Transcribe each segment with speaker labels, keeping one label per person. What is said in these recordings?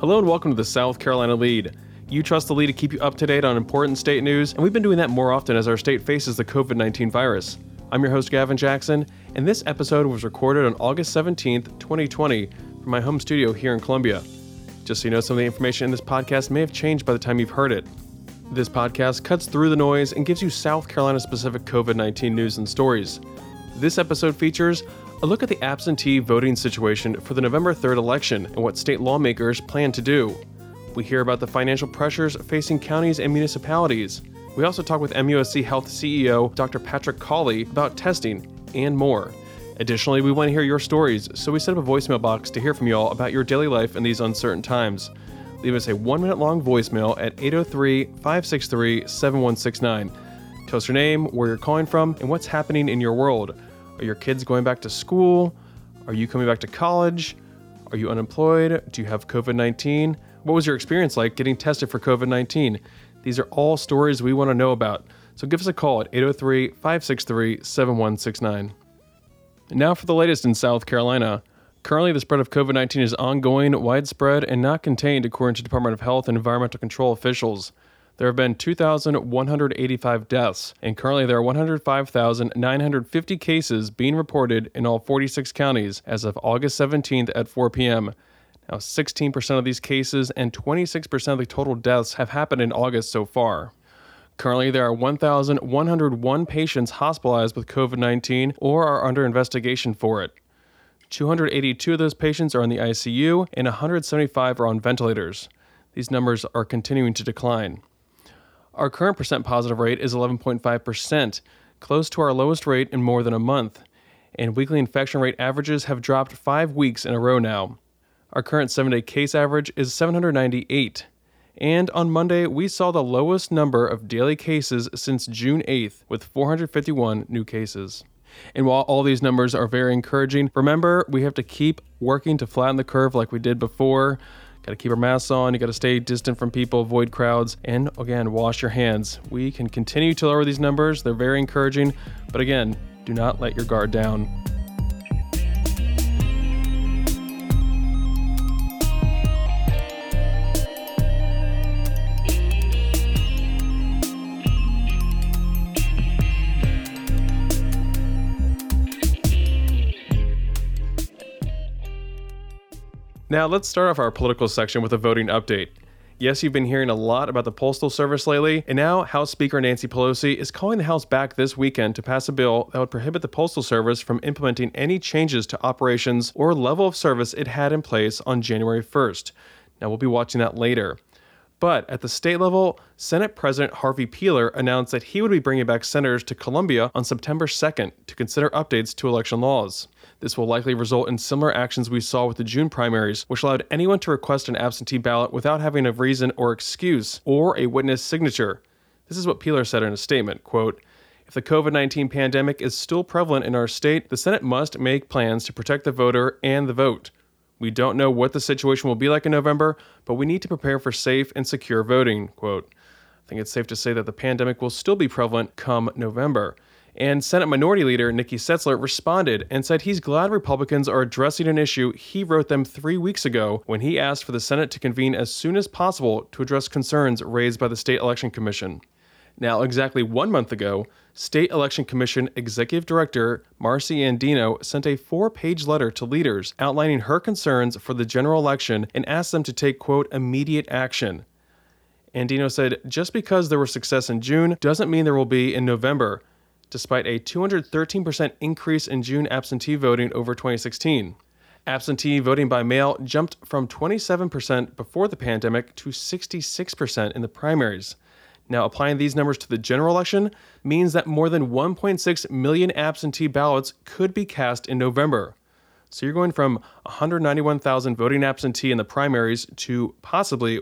Speaker 1: Hello and welcome to the South Carolina Lead. You trust the Lead to keep you up to date on important state news, and we've been doing that more often as our state faces the COVID-19 virus. I'm your host, Gavin Jackson, and this episode was recorded on August 17th, 2020, from my home studio here in Columbia. Just so you know, some of the information in this podcast may have changed by the time you've heard it. This podcast cuts through the noise and gives you South Carolina-specific COVID-19 news and stories. This episode features a look at the absentee voting situation for the November 3rd election and what state lawmakers plan to do. We hear about the financial pressures facing counties and municipalities. We also talk with MUSC Health CEO Dr. Patrick Cawley about testing and more. Additionally, we want to hear your stories, so we set up a voicemail box to hear from you all about your daily life in these uncertain times. Leave us a 1-minute long voicemail at 803-563-7169. Tell us your name, where you're calling from, and what's happening in your world. Are your kids going back to school? Are you coming back to college? Are you unemployed? Do you have COVID-19? What was your experience like getting tested for COVID-19? These are all stories we want to know about. So give us a call at 803-563-7169. Now for the latest in South Carolina. Currently, the spread of COVID-19 is ongoing, widespread, and not contained, according to Department of Health and Environmental Control officials. There have been 2,185 deaths, and currently there are 105,950 cases being reported in all 46 counties as of August 17th at 4 p.m. Now, 16% of these cases and 26% of the total deaths have happened in August so far. Currently, there are 1,101 patients hospitalized with COVID-19 or are under investigation for it. 282 of those patients are in the ICU, and 175 are on ventilators. These numbers are continuing to decline. Our current percent positive rate is 11.5%, close to our lowest rate in more than a month, and weekly infection rate averages have dropped 5 weeks in a row now. Our current 7-day case average is 798, and on Monday we saw the lowest number of daily cases since June 8th, with 451 new cases. And while all these numbers are very encouraging, remember, we have to keep working to flatten the curve like we did before. Got to keep our masks on, you got to stay distant from people, avoid crowds, and again, wash your hands. We can continue to lower these numbers. They're very encouraging, but again, do not let your guard down. Now, let's start off our political section with a voting update. Yes, you've been hearing a lot about the Postal Service lately, and now House Speaker Nancy Pelosi is calling the House back this weekend to pass a bill that would prohibit the Postal Service from implementing any changes to operations or level of service it had in place on January 1st. Now, we'll be watching that later. But at the state level, Senate President Harvey Peeler announced that he would be bringing back senators to Columbia on September 2nd to consider updates to election laws. This will likely result in similar actions we saw with the June primaries, which allowed anyone to request an absentee ballot without having a reason or excuse or a witness signature. This is what Peeler said in a statement, quote, "If the COVID-19 pandemic is still prevalent in our state, the Senate must make plans to protect the voter and the vote. We don't know what the situation will be like in November, but we need to prepare for safe and secure voting," quote. I think it's safe to say that the pandemic will still be prevalent come November. And Senate Minority Leader Nikki Setzler responded and said he's glad Republicans are addressing an issue he wrote them 3 weeks ago when he asked for the Senate to convene as soon as possible to address concerns raised by the State Election Commission. Now, exactly 1 month ago, State Election Commission Executive Director Marcy Andino sent a 4-page letter to leaders outlining her concerns for the general election and asked them to take, quote, immediate action. Andino said, just because there was success in June doesn't mean there will be in November, despite a 213% increase in June absentee voting over 2016. Absentee voting by mail jumped from 27% before the pandemic to 66% in the primaries. Now, applying these numbers to the general election means that more than 1.6 million absentee ballots could be cast in November. So you're going from 191,000 voting absentee in the primaries to possibly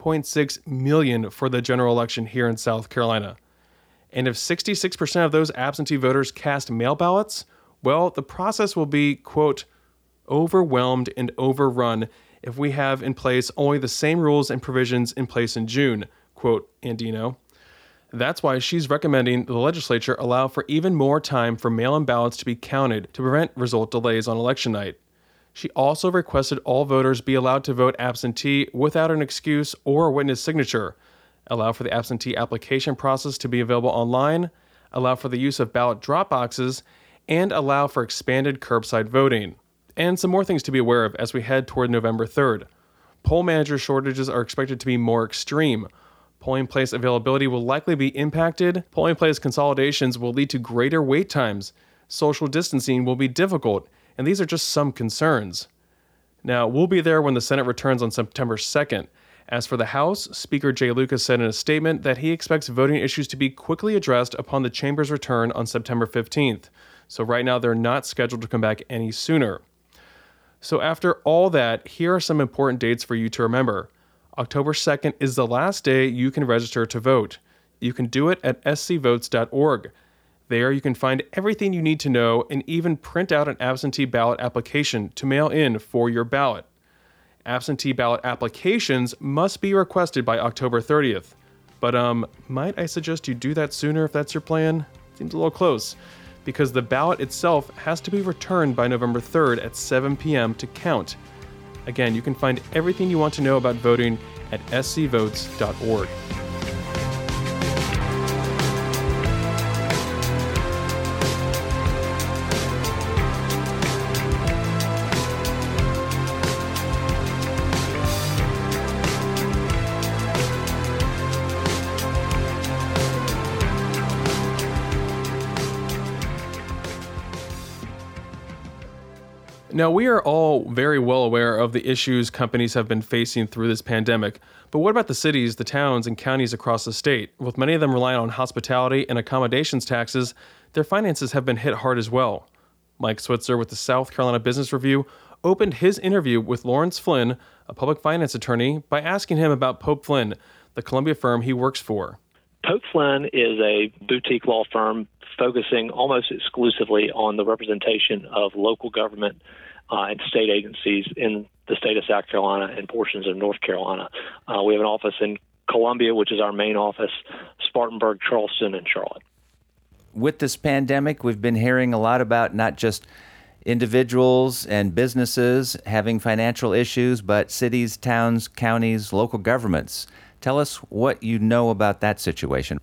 Speaker 1: 1.6 million for the general election here in South Carolina. And if 66% of those absentee voters cast mail ballots, well, the process will be, quote, overwhelmed and overrun if we have in place only the same rules and provisions in place in June, quote Andino. That's why she's recommending the legislature allow for even more time for mail-in ballots to be counted to prevent result delays on election night. She also requested all voters be allowed to vote absentee without an excuse or a witness signature, allow for the absentee application process to be available online, allow for the use of ballot drop boxes, and allow for expanded curbside voting. And some more things to be aware of as we head toward November 3rd. Poll manager shortages are expected to be more extreme. Polling place availability will likely be impacted. Polling place consolidations will lead to greater wait times. Social distancing will be difficult, and these are just some concerns. Now, we'll be there when the Senate returns on September 2nd. As for the House, Speaker Jay Lucas said in a statement that he expects voting issues to be quickly addressed upon the chamber's return on September 15th. So right now, they're not scheduled to come back any sooner. So after all that, here are some important dates for you to remember. October 2nd is the last day you can register to vote. You can do it at scvotes.org. There you can find everything you need to know and even print out an absentee ballot application to mail in for your ballot. Absentee ballot applications must be requested by October 30th. But might I suggest you do that sooner if that's your plan? Seems a little close, because the ballot itself has to be returned by November 3rd at 7 p.m. to count. Again, you can find everything you want to know about voting at scvotes.org. Now, we are all very well aware of the issues companies have been facing through this pandemic, but what about the cities, the towns, and counties across the state? With many of them relying on hospitality and accommodations taxes, their finances have been hit hard as well. Mike Switzer with the South Carolina Business Review opened his interview with Lawrence Flynn, a public finance attorney, by asking him about Pope Flynn, the Columbia firm he works for.
Speaker 2: Pope Flynn is a boutique law firm focusing almost exclusively on the representation of local government and state agencies in the state of South Carolina and portions of North Carolina. We have an office in Columbia, which is our main office, Spartanburg, Charleston, and Charlotte.
Speaker 3: With this pandemic, we've been hearing a lot about not just individuals and businesses having financial issues, but cities, towns, counties, local governments. Tell us what you know about that situation.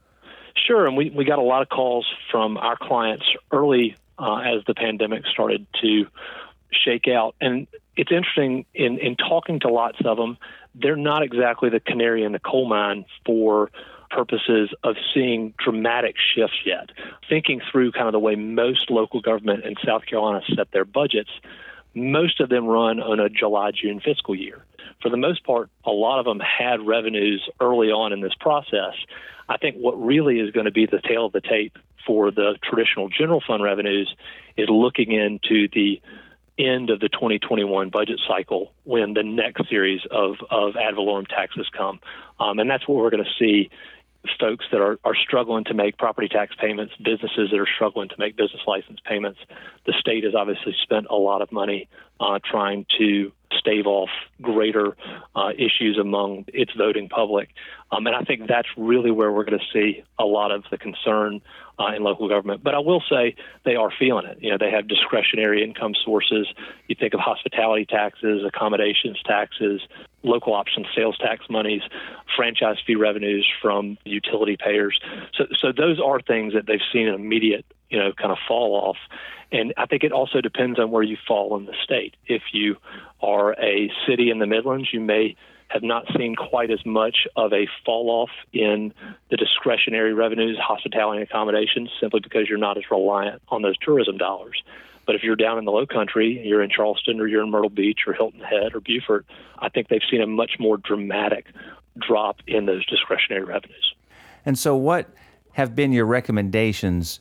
Speaker 2: Sure, and we got a lot of calls from our clients early as the pandemic started to shake out. And it's interesting, in talking to lots of them, they're not exactly the canary in the coal mine for purposes of seeing dramatic shifts yet. Thinking through kind of the way most local government in South Carolina set their budgets, most of them run on a July-June fiscal year. For the most part, a lot of them had revenues early on in this process. I think what really is going to be the tail of the tape for the traditional general fund revenues is looking into the end of the 2021 budget cycle when the next series of ad valorem taxes come. And that's what we're going to see folks that are struggling to make property tax payments, businesses that are struggling to make business license payments. The state has obviously spent a lot of money trying to stave off greater issues among its voting public. And I think that's really where we're going to see a lot of the concern in local government. But I will say they are feeling it. You know, they have discretionary income sources. You think of hospitality taxes, accommodations taxes, local option sales tax monies, franchise fee revenues from utility payers. So those are things that they've seen an immediate, kind of fall off. And I think it also depends on where you fall in the state. If you are a city in the Midlands, you may have not seen quite as much of a fall off in the discretionary revenues, hospitality and accommodations, simply because you're not as reliant on those tourism dollars. But if you're down in the low country, you're in Charleston or you're in Myrtle Beach or Hilton Head or Beaufort, I think they've seen a much more dramatic drop in those discretionary revenues.
Speaker 3: And so what have been your recommendations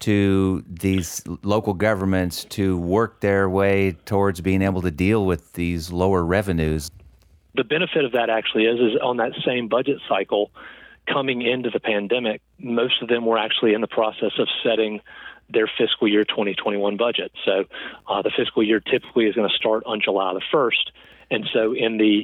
Speaker 3: to these local governments to work their way towards being able to deal with these lower revenues?
Speaker 2: The benefit of that actually is on that same budget cycle coming into the pandemic, most of them were actually in the process of setting their fiscal year 2021 budget. So the fiscal year typically is going to start on July the 1st. And so in the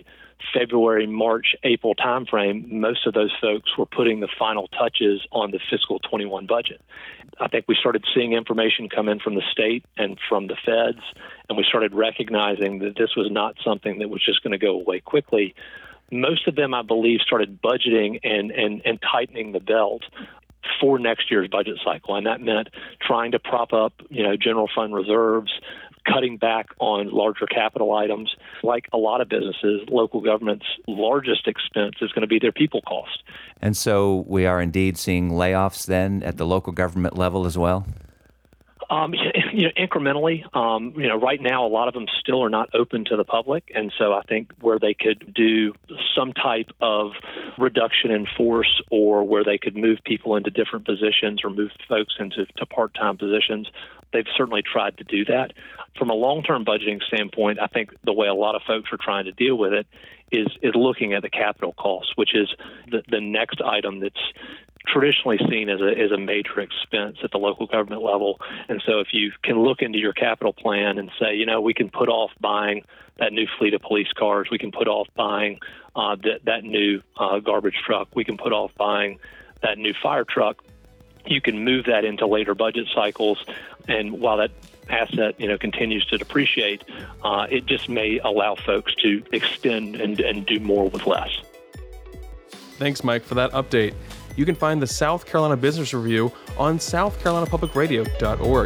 Speaker 2: February, March, April timeframe, most of those folks were putting the final touches on the fiscal 21 budget. I think we started seeing information come in from the state and from the feds, and we started recognizing that this was not something that was just going to go away quickly. Most of them, I believe, started budgeting and tightening the belt for next year's budget cycle, and that meant trying to prop up, general fund reserves, cutting back on larger capital items. Like a lot of businesses, local government's largest expense is going to be their people cost.
Speaker 3: And so we are indeed seeing layoffs then at the local government level as well?
Speaker 2: Incrementally. Right now, a lot of them still are not open to the public. And so I think where they could do some type of reduction in force, or where they could move people into different positions or move folks into part-time positions, they've certainly tried to do that. From a long-term budgeting standpoint, I think the way a lot of folks are trying to deal with it is looking at the capital costs, which is the next item that's traditionally seen as a major expense at the local government level. And so if you can look into your capital plan and say, we can put off buying that new fleet of police cars, we can put off buying that new garbage truck, we can put off buying that new fire truck, you can move that into later budget cycles. And while that asset, continues to depreciate, it just may allow folks to extend and do more with less.
Speaker 1: Thanks, Mike, for that update. You can find the South Carolina Business Review on southcarolinapublicradio.org.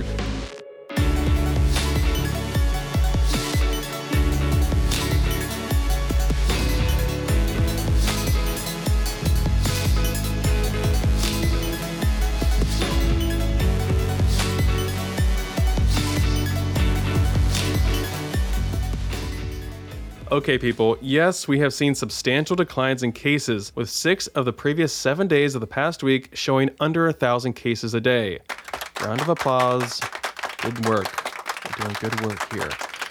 Speaker 1: Okay, people, yes, we have seen substantial declines in cases, with 6 of the previous 7 days of the past week showing under 1,000 cases a day. Round of applause. Good work. We're doing good work here.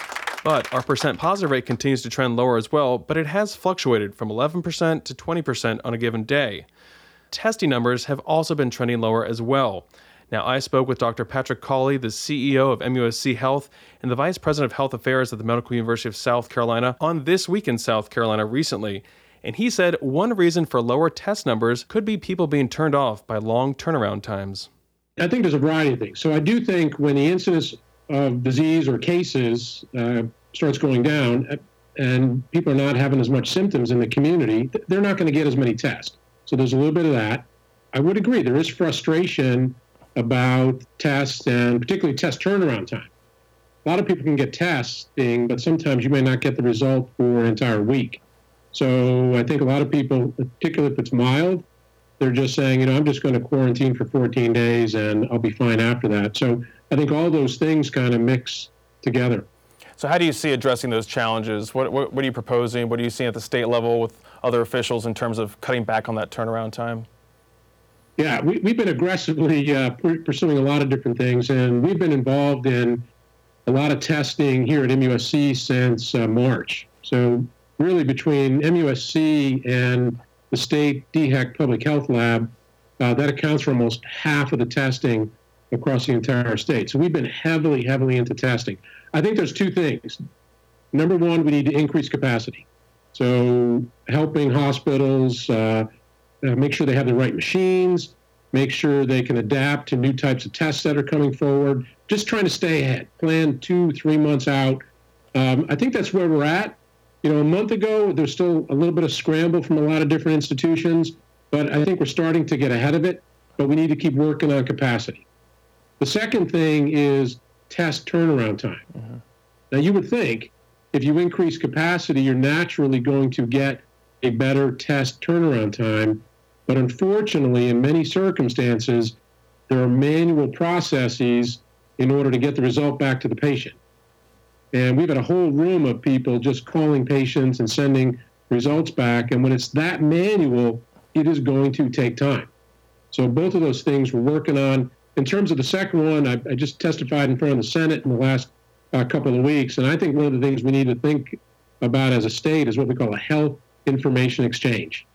Speaker 1: But our percent positive rate continues to trend lower as well, but it has fluctuated from 11% to 20% on a given day. Testing numbers have also been trending lower as well. Now, I spoke with Dr. Patrick Cawley, the CEO of MUSC Health and the Vice President of Health Affairs at the Medical University of South Carolina, on This Week in South Carolina recently. And he said one reason for lower test numbers could be people being turned off by long turnaround times.
Speaker 4: I think there's a variety of things. So I do think when the incidence of disease or cases starts going down and people are not having as much symptoms in the community, they're not going to get as many tests. So there's a little bit of that. I would agree there is frustration about tests and particularly test turnaround time. A lot of people can get testing, but sometimes you may not get the result for an entire week. So I think a lot of people, particularly if it's mild, they're just saying, I'm just going to quarantine for 14 days and I'll be fine after that. So I think all those things kind of mix together.
Speaker 1: So how do you see addressing those challenges? What are you proposing? What are you seeing at the state level with other officials in terms of cutting back on that turnaround time?
Speaker 4: Yeah, we've been aggressively pursuing a lot of different things, and we've been involved in a lot of testing here at MUSC since March. So really between MUSC and the state DHEC Public Health Lab, that accounts for almost half of the testing across the entire state. So we've been heavily into testing. I think there's 2 things. Number one, we need to increase capacity. So helping hospitals make sure they have the right machines, make sure they can adapt to new types of tests that are coming forward, just trying to stay ahead, plan 2-3 months out. I think that's where we're at. A month ago, there's still a little bit of scramble from a lot of different institutions, but I think we're starting to get ahead of it, but we need to keep working on capacity. The second thing is test turnaround time. Mm-hmm. Now, you would think if you increase capacity, you're naturally going to get a better test turnaround time. But unfortunately, in many circumstances, there are manual processes in order to get the result back to the patient. And we've had a whole room of people just calling patients and sending results back. And when it's that manual, it is going to take time. So both of those things we're working on. In terms of the second one, I just testified in front of the Senate in the last couple of weeks. And I think one of the things we need to think about as a state is what we call a health information exchange,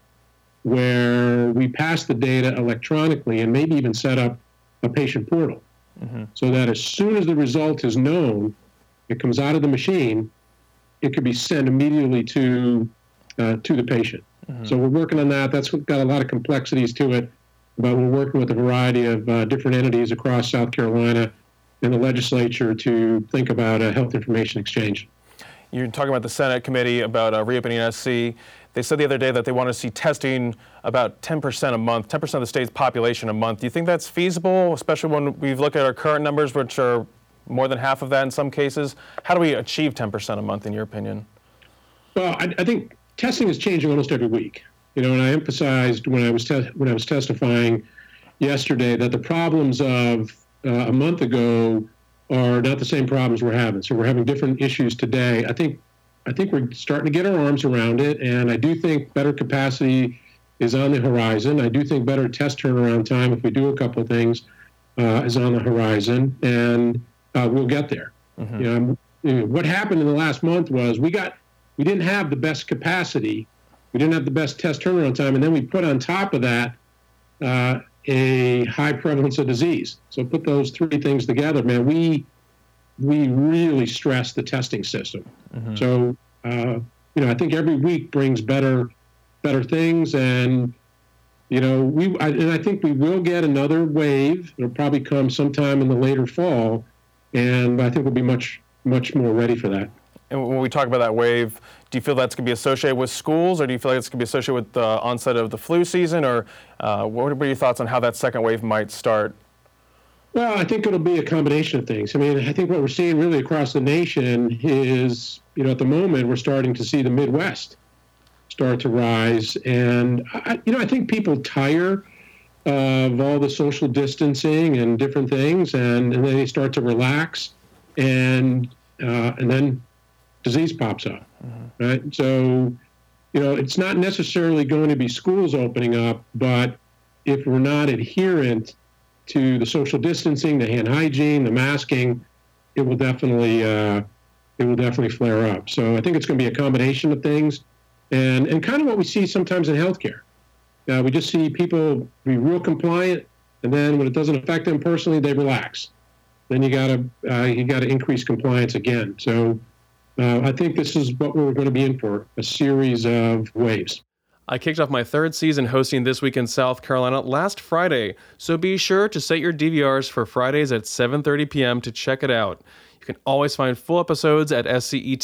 Speaker 4: where we pass the data electronically and maybe even set up a patient portal, so that as soon as the result is known, it comes out of the machine, it could be sent immediately to to the patient. So we're working on that. That's got a lot of complexities to it, but we're working with a variety of different entities across South Carolina and the legislature to think about a health information exchange.
Speaker 1: You're talking about the Senate committee about reopening SC. They said the other day that they want to see testing about 10% a month, 10% of the state's population a month. Do you think that's feasible, especially when we look at our current numbers, which are more than half of that in some cases? How do we achieve 10% a month, in your opinion?
Speaker 4: Well, I think testing is changing almost every week. You know, and I emphasized when I was testifying yesterday that the problems of a month ago are not the same problems we're having. So we're having different issues today. I think we're starting to get our arms around it, and I do think better capacity is on the horizon. I do think better test turnaround time, if we do a couple of things, is on the horizon, and we'll get there. You know, what happened in the last month was we didn't have the best capacity, we didn't have the best test turnaround time, and then we put on top of that a high prevalence of disease. So put those three things together, man, we really stress the testing system. So, you know, I think every week brings better things, and, you know, I think we will get another wave. It'll probably come sometime in the later fall, and I think we'll be much more ready for that.
Speaker 1: And when we talk about that wave, do you feel that's going to be associated with schools, or do you feel like it's going to be associated with the onset of the flu season, or what are your thoughts on how that second wave might start?
Speaker 4: Well, I think it'll be a combination of things. I mean, I think what we're seeing really across the nation is, you know, at the moment, we're starting to see the Midwest start to rise. And, I think people tire of all the social distancing and different things, and then they start to relax, and then disease pops up, right? So, you know, it's not necessarily going to be schools opening up, but if we're not adherent to the social distancing, the hand hygiene, the masking, it will definitely flare up. So I think it's going to be a combination of things, and kind of what we see sometimes in healthcare. We just see people be real compliant, and then when it doesn't affect them personally, they relax. Then you got to increase compliance again. So I think this is what we're going to be in for, a series of waves.
Speaker 1: I kicked off my third season hosting This Week in South Carolina last Friday, so be sure to set your DVRs for Fridays at 7:30 p.m. to check it out. You can always find full episodes at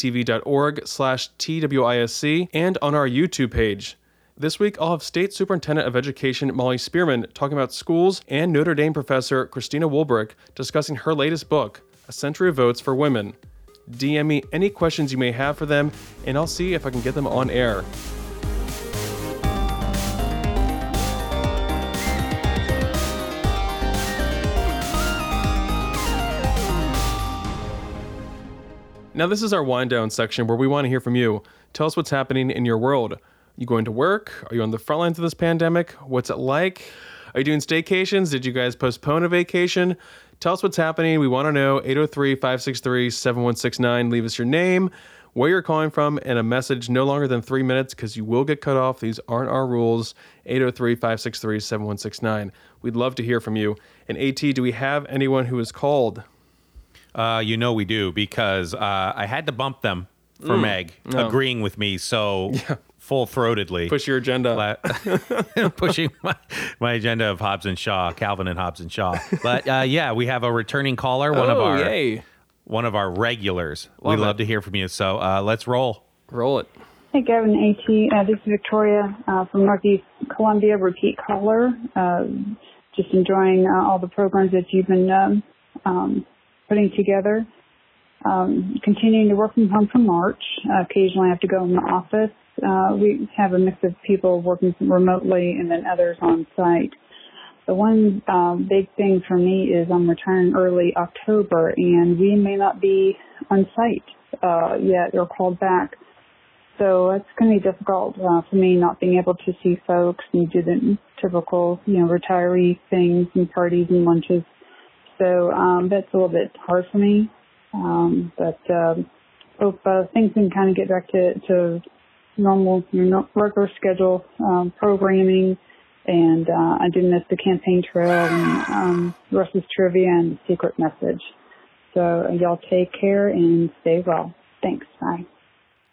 Speaker 1: scetv.org/TWISC and on our YouTube page. This week, I'll have State Superintendent of Education Molly Spearman talking about schools, and Notre Dame professor Christina Woolbrick discussing her latest book, A Century of Votes for Women. DM me any questions you may have for them, and I'll see if I can get them on air. Now, this is our wind down section where we want to hear from you. Tell us what's happening in your world. Are you going to work? Are you on the front lines of this pandemic? What's it like? Are you doing staycations? Did you guys postpone a vacation? Tell us what's happening. We want to know. 803-563-7169. Leave us your name, where you're calling from, and a message no longer than 3 minutes, because you will get cut off. These aren't our rules. 803-563-7169. We'd love to hear from you. And AT, do we have anyone who is called?
Speaker 5: You know we do, because I had to bump them for Meg agreeing with me so full-throatedly.
Speaker 1: Push your agenda.
Speaker 5: Pushing my agenda of Hobbs and Shaw, Calvin and Hobbs and Shaw. But we have a returning caller, one of our regulars. We'd love to hear from you. So let's roll.
Speaker 1: Roll it.
Speaker 6: Hey, Gavin, AT. This is Victoria from Northeast Columbia, repeat caller. Just enjoying all the programs that you've been putting together. Continuing to work from home from March. Occasionally I have to go in the office. We have a mix of people working remotely and then others on site. The one big thing for me is I'm retiring early October, and we may not be on site yet or called back. So it's going to be difficult for me not being able to see folks and do the typical, retiree things and parties and lunches. So that's a little bit hard for me. But hope things can kind of get back to normal, regular schedule programming. And I do miss the campaign trail and Russ's trivia and the secret message. So y'all take care and stay well. Thanks. Bye.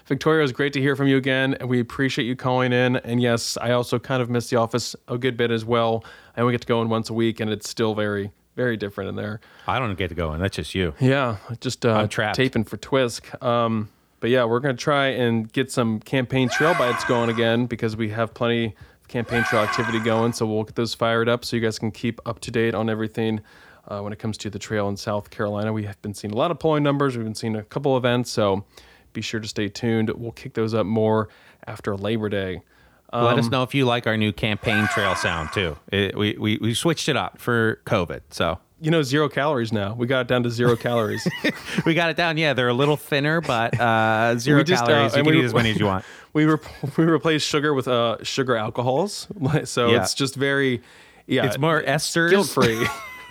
Speaker 1: Victoria, it was great to hear from you again, and we appreciate you calling in. And yes, I also kind of miss the office a good bit as well. I only get to go in once a week, and it's still very, very different in there.
Speaker 5: I don't get to go in. That's just you.
Speaker 1: Yeah, just
Speaker 5: I'm trapped.
Speaker 1: Taping for Twisk. But yeah, we're going to try and get some campaign trail bites going again because we have plenty of campaign trail activity going. So we'll get those fired up so you guys can keep up to date on everything when it comes to the trail in South Carolina. We have been seeing a lot of polling numbers. We've been seeing a couple events. So be sure to stay tuned. We'll kick those up more after Labor Day.
Speaker 5: Let us know if you like our new campaign trail sound too. We switched it up for COVID. So
Speaker 1: 0 calories now. We got it down to 0 calories.
Speaker 5: We got it down. Yeah, they're a little thinner, but 0 calories. You can eat as many as you want.
Speaker 1: We replaced sugar with sugar alcohols. So it's just very,
Speaker 5: it's more esters.
Speaker 1: Guilt-free.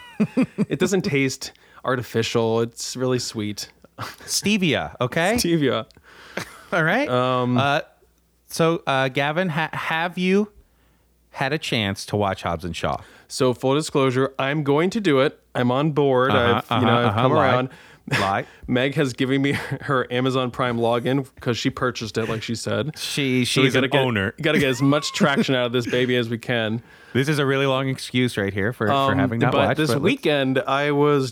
Speaker 1: It doesn't taste artificial. It's really sweet.
Speaker 5: Stevia, okay?
Speaker 1: Stevia.
Speaker 5: All right. So, Gavin, have you had a chance to watch Hobbs and Shaw?
Speaker 1: So, full disclosure, I'm going to do it. I'm on board. I've come around.
Speaker 5: Lie.
Speaker 1: Meg has given me her Amazon Prime login because she purchased it, like she said.
Speaker 5: She's an owner.
Speaker 1: Got to get as much traction out of this baby as we can.
Speaker 5: This is a really long excuse right here for having not watched.
Speaker 1: But this weekend, I was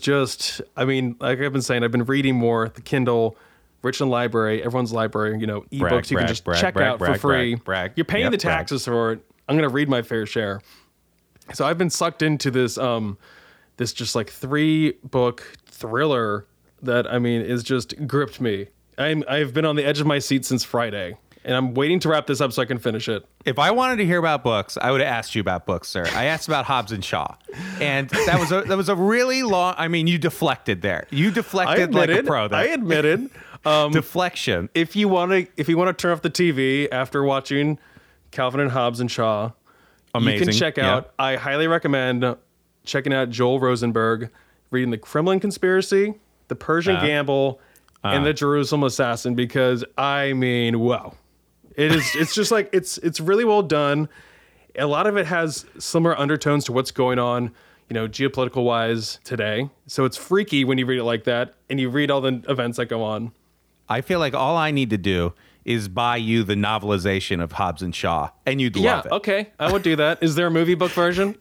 Speaker 1: like I've been saying, I've been reading more. The Kindle, Richland Library, everyone's library, ebooks you can just check out for free. You're paying the taxes for it. I'm going to read my fair share. So I've been sucked into this this just like 3-book thriller that is just gripped me. I've been on the edge of my seat since Friday, and I'm waiting to wrap this up so I can finish it.
Speaker 5: If I wanted to hear about books, I would have asked you about books, sir. I asked about Hobbs and Shaw, and that was a really long. You deflected there. You deflected like a pro. There.
Speaker 1: I admitted.
Speaker 5: Deflection.
Speaker 1: If you want to turn off the TV after watching Calvin and Hobbs and Shaw,
Speaker 5: amazing.
Speaker 1: You can check out. Yeah. I highly recommend checking out Joel Rosenberg, reading The Kremlin Conspiracy, The Persian Gamble, and The Jerusalem Assassin, because wow. It's just like it's really well done. A lot of it has similar undertones to what's going on, geopolitical wise today. So it's freaky when you read it like that and you read all the events that go on.
Speaker 5: I feel like all I need to do is buy you the novelization of Hobbs and Shaw, and you'd love it.
Speaker 1: Yeah, okay. I would do that. Is there a movie book version?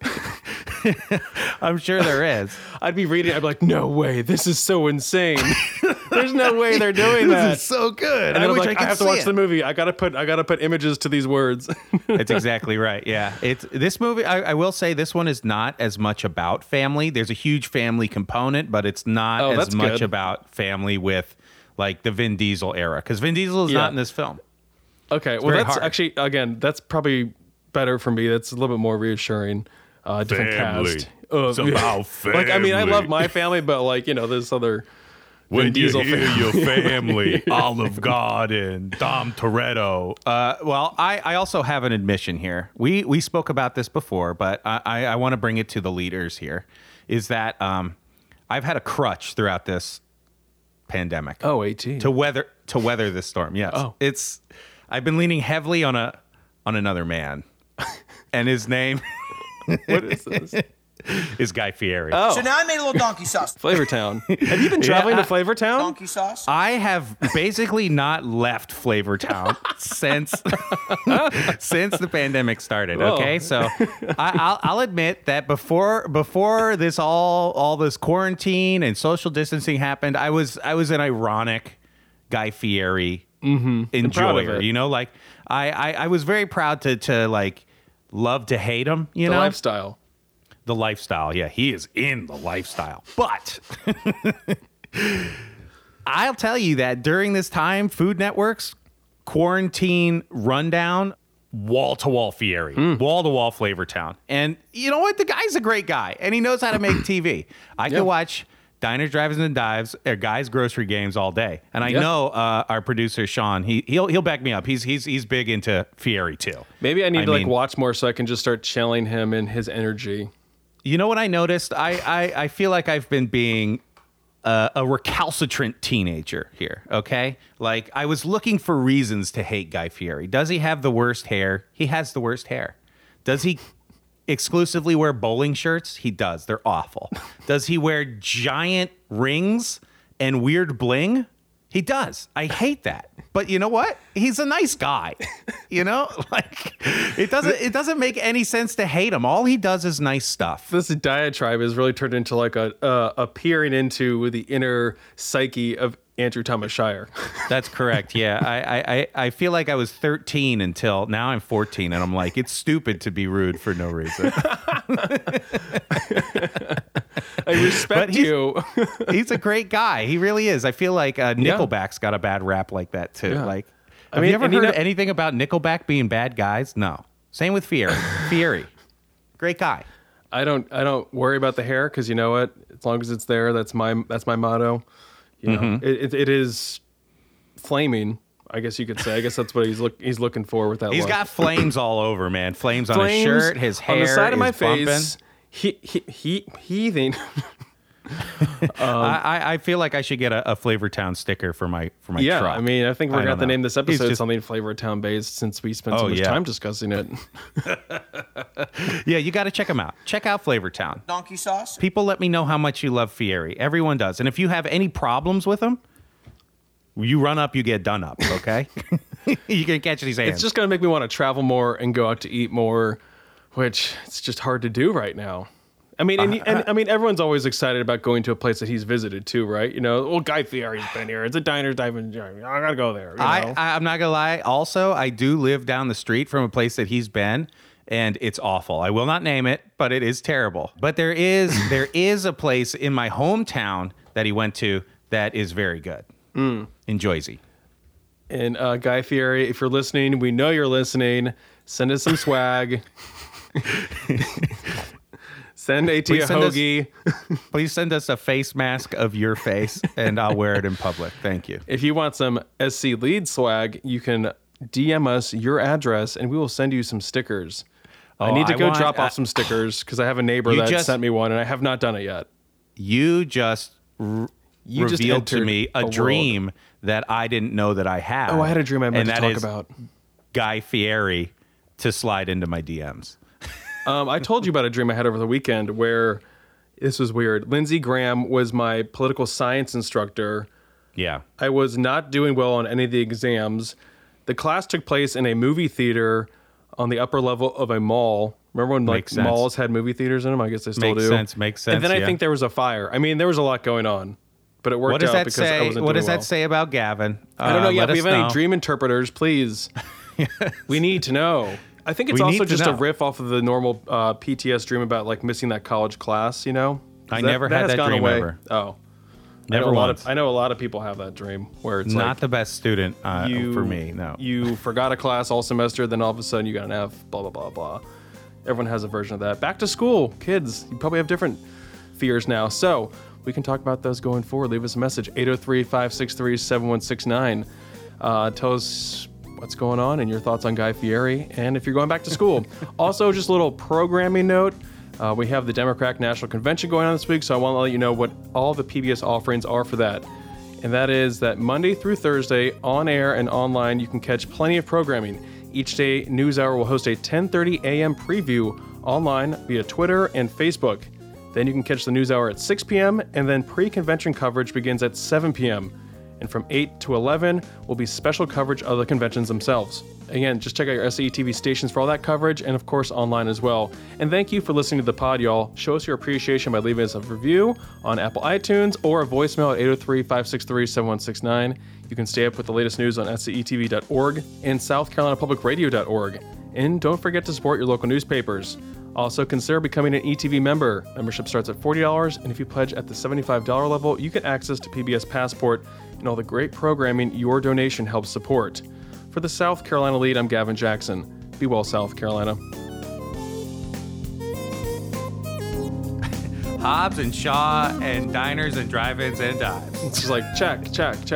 Speaker 5: I'm sure there is.
Speaker 1: I'd be reading it. I'd be like, no way. This is so insane. There's no way they're doing that.
Speaker 5: This is so good.
Speaker 1: And I have to watch the movie. I gotta put images to these words.
Speaker 5: That's exactly right. Yeah. This movie, I will say this one is not as much about family. There's a huge family component, but it's not as much about family with like the Vin Diesel era, because Vin Diesel is not in this film.
Speaker 1: Okay. Well, that's hard. Actually, again, that's probably better for me. That's a little bit more reassuring. Different cast.
Speaker 5: It's about family.
Speaker 1: I love my family, but this other
Speaker 5: When you hear your family, Olive Garden, Dom Toretto. Well, I also have an admission here. We spoke about this before, but I want to bring it to the leaders here, is that I've had a crutch throughout this pandemic.
Speaker 1: Oh, 18.
Speaker 5: To weather this storm, yes.
Speaker 1: Oh.
Speaker 5: I've been leaning heavily on another man. And his name
Speaker 1: what is this?
Speaker 5: Is Guy Fieri.
Speaker 1: Oh.
Speaker 7: So now I made a little donkey sauce.
Speaker 1: Flavortown. Have you been traveling to Flavortown?
Speaker 7: Donkey sauce?
Speaker 5: I have basically not left Flavortown since the pandemic started.
Speaker 1: Whoa.
Speaker 5: Okay, so I'll admit that before this all this quarantine and social distancing happened, I was an ironic Guy Fieri enjoyer. You know, like I was very proud to like love to hate him. You know,
Speaker 1: lifestyle.
Speaker 5: The lifestyle, yeah, he is in the lifestyle. But I'll tell you that during this time, Food Network's quarantine rundown, wall-to-wall Fieri, wall-to-wall Flavortown. And you know what? The guy's a great guy, and he knows how to make TV. I can watch Diners, Drive-Ins, and Dives, or Guy's Grocery Games all day. And I know our producer, Sean, he'll back me up. He's big into Fieri, too.
Speaker 1: Maybe I need to watch more so I can just start channeling him in his energy.
Speaker 5: You know what I noticed? I feel like I've been being a recalcitrant teenager here, okay? Like, I was looking for reasons to hate Guy Fieri. Does he have the worst hair? He has the worst hair. Does he exclusively wear bowling shirts? He does. They're awful. Does he wear giant rings and weird bling? He does. I hate that. But you know what? He's a nice guy. You know, like it doesn't make any sense to hate him. All he does is nice stuff.
Speaker 1: This diatribe has really turned into like a peering into the inner psyche of Andrew Thomas Shire.
Speaker 5: That's correct. Yeah. I feel like I was 13 until now I'm 14 and I'm like, it's stupid to be rude for no reason.
Speaker 1: I respect you.
Speaker 5: He's a great guy. He really is. I feel like Nickelback's got a bad rap like that too.
Speaker 1: Yeah.
Speaker 5: Like, have you ever heard anything about Nickelback being bad guys? No. Same with Fieri. Fieri, great guy.
Speaker 1: I don't worry about the hair because you know what? As long as it's there, that's my motto. You know, it is flaming. I guess you could say. I guess that's what he's looking for with that.
Speaker 5: He's got flames all over, man. Flames on his shirt, his hair,
Speaker 1: on the side of my
Speaker 5: bumping.
Speaker 1: face. Heaving.
Speaker 5: I feel like I should get a Flavortown sticker for my truck.
Speaker 1: I mean, I think we're going to name this episode something Flavortown based since we spent so much time discussing it.
Speaker 5: Yeah, you got to check them out. Check out Flavortown.
Speaker 7: Donkey sauce.
Speaker 5: People let me know how much you love Fieri. Everyone does. And if you have any problems with them, you run up, you get done up, okay? You can catch these hands.
Speaker 1: It's just going to make me want to travel more and go out to eat more, which it's just hard to do right now. I mean, and I mean, everyone's always excited about going to a place that he's visited too, right? You know, well, Guy Fieri's been here. It's a diner, I gotta go there. You know?
Speaker 5: I'm not gonna lie. Also, I do live down the street from a place that he's been, and it's awful. I will not name it, but it is terrible. But there is a place in my hometown that he went to that is very good in Jersey.
Speaker 1: And Guy Fieri, if you're listening, we know you're listening. Send us some swag. Send a hoagie.
Speaker 5: Please send us a face mask of your face, and I'll wear it in public. Thank you.
Speaker 1: If you want some SC Lead swag, you can DM us your address, and we will send you some stickers. I need to go drop off some stickers because I have a neighbor that sent me one, and I have not done it yet.
Speaker 5: You just revealed to me a dream that I didn't know that I had.
Speaker 1: Oh, I had a dream I meant to talk about.
Speaker 5: Guy Fieri to slide into my DMs.
Speaker 1: I told you about a dream I had over the weekend where this was weird. Lindsey Graham was my political science instructor.
Speaker 5: Yeah.
Speaker 1: I was not doing well on any of the exams. The class took place in a movie theater on the upper level of a mall. Remember when malls had movie theaters in them? I guess they still do.
Speaker 5: Makes sense.
Speaker 1: And then I think there was a fire. I mean, there was a lot going on, but it worked out because I wasn't doing well.
Speaker 5: What does that say about Gavin?
Speaker 1: I don't know yet. If we have any dream interpreters, please. Yes. We need to know. I think it's also just a riff off of the normal PTS dream about like missing that college class, you know?
Speaker 5: I never had that dream ever.
Speaker 1: Oh.
Speaker 5: Never once.
Speaker 1: I know a lot of people have that dream where it's
Speaker 5: not the best student for me, no.
Speaker 1: You forgot a class all semester, then all of a sudden you got an F, blah, blah, blah, blah. Everyone has a version of that. Back to school, kids. You probably have different fears now. So we can talk about those going forward. Leave us a message, 803-563-7169. Tell us what's going on and your thoughts on Guy Fieri, and if you're going back to school. Also, just a little programming note. We have the Democratic National Convention going on this week, so I want to let you know what all the PBS offerings are for that. And that is that Monday through Thursday, on air and online, you can catch plenty of programming. Each day, NewsHour will host a 10:30 a.m. preview online via Twitter and Facebook. Then you can catch the NewsHour at 6 p.m., and then pre-convention coverage begins at 7 p.m., and from 8 to 11 will be special coverage of the conventions themselves. Again, just check out your SCE TV stations for all that coverage, and of course online as well. And thank you for listening to the pod, y'all. Show us your appreciation by leaving us a review on Apple iTunes or a voicemail at 803-563-7169. You can stay up with the latest news on scetv.org and southcarolinapublicradio.org. And don't forget to support your local newspapers. Also, consider becoming an ETV member. Membership starts at $40, and if you pledge at the $75 level, you get access to PBS Passport and all the great programming your donation helps support. For the South Carolina Lead, I'm Gavin Jackson. Be well, South Carolina.
Speaker 5: Hobbs and Shaw and diners and drive-ins and dives.
Speaker 1: It's just like check.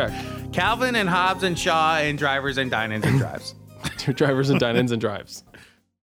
Speaker 5: Calvin and Hobbs and Shaw and drivers and dine-ins and drives.
Speaker 1: Drivers and dine-ins and drives.